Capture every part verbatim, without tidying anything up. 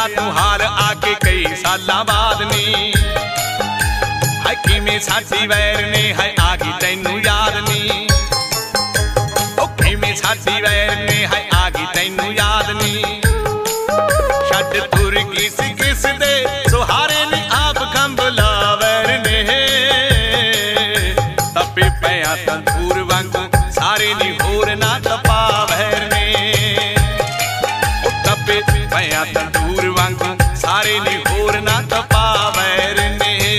पुछया तू हाल आके कई सालां बाद नी है किवें साडी वैर ने है आगी तैनू याद नी ओ किवें साडी वैर ने है आगी तैनू याद नी छड्ड तुर किस किस दे सुहारे नी आप कंबला वैर ने तपे पिया तंदूर वांगू सारे नी होर ना तपा वैर ने ओ तपे पिया तंदूर वांगू सारे नी होर ना तपा वैर ने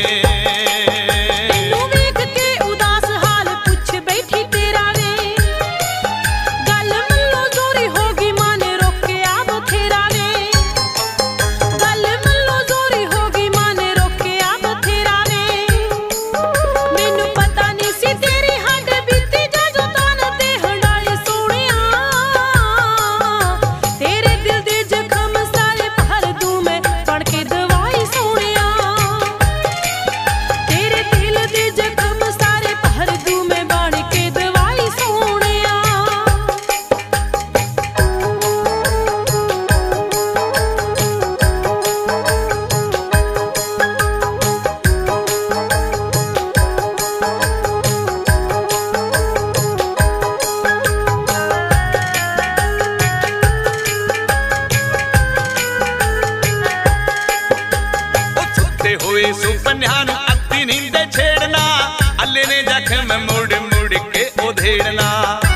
सुपन्या नू अद्धी नींदे छेड़ना अल्ले ने जख्म मुड़ मुड़ के उधेड़ना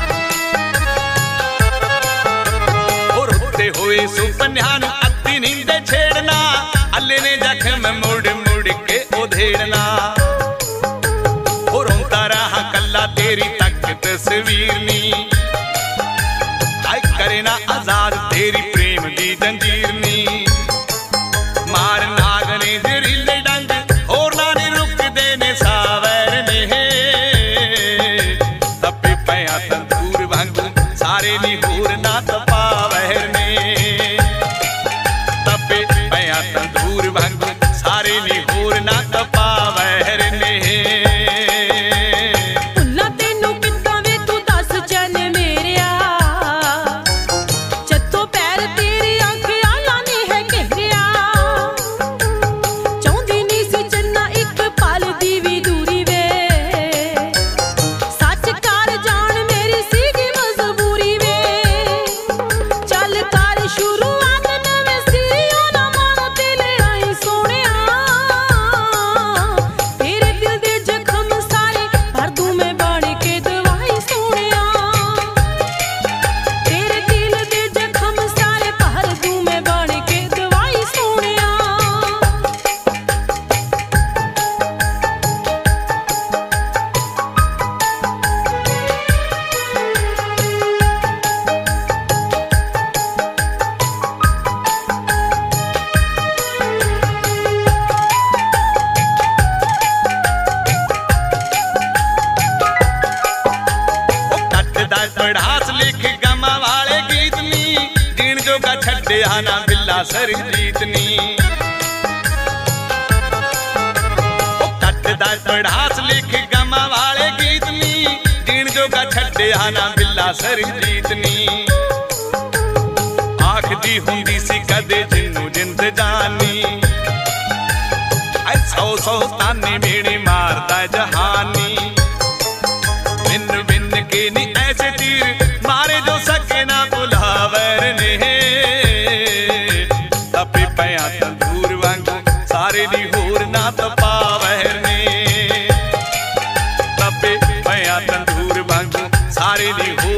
और रोते हुए सुपन्या नू अद्धी नींदे छेड़ना अल्ले ने जख्म मुड़ मुड़ के उधेड़ना और रोता रहा कल्ला तेरी तक तस्वीर नी आई करे ना आजाद तेरी प्रेम दी जंजीर नी मार नागने जरीले और नानी रुक देने सावर ने तपे पिया तंदूर वांगू सारे नी होर ना तपा वैर ने तपे पिया तंदूर वांगू सारे नी होर ना तपा वैर ने पढ़ास लिख गमा वाले गीत नी जीण जोगा छड्डिया ना बिल्ला सरजीत नी कटदा पढ़ास लिख गमा वाले गीत नी जीण जोगा छड्डिया ना बिल्ला सरजीत नी आखदी हुंदी सी कदे जिन्नू जिंद जानी ऐ सौ सौ ताने मेरे मारदा जहानी बिन बिन के नी ऐसे तीर मारे जो सके ना बुलावर ने तपे पिया तंदूर वांगू सारे नी होर ना तपा वैर ने तपे पिया तंदूर वांगू सारे नी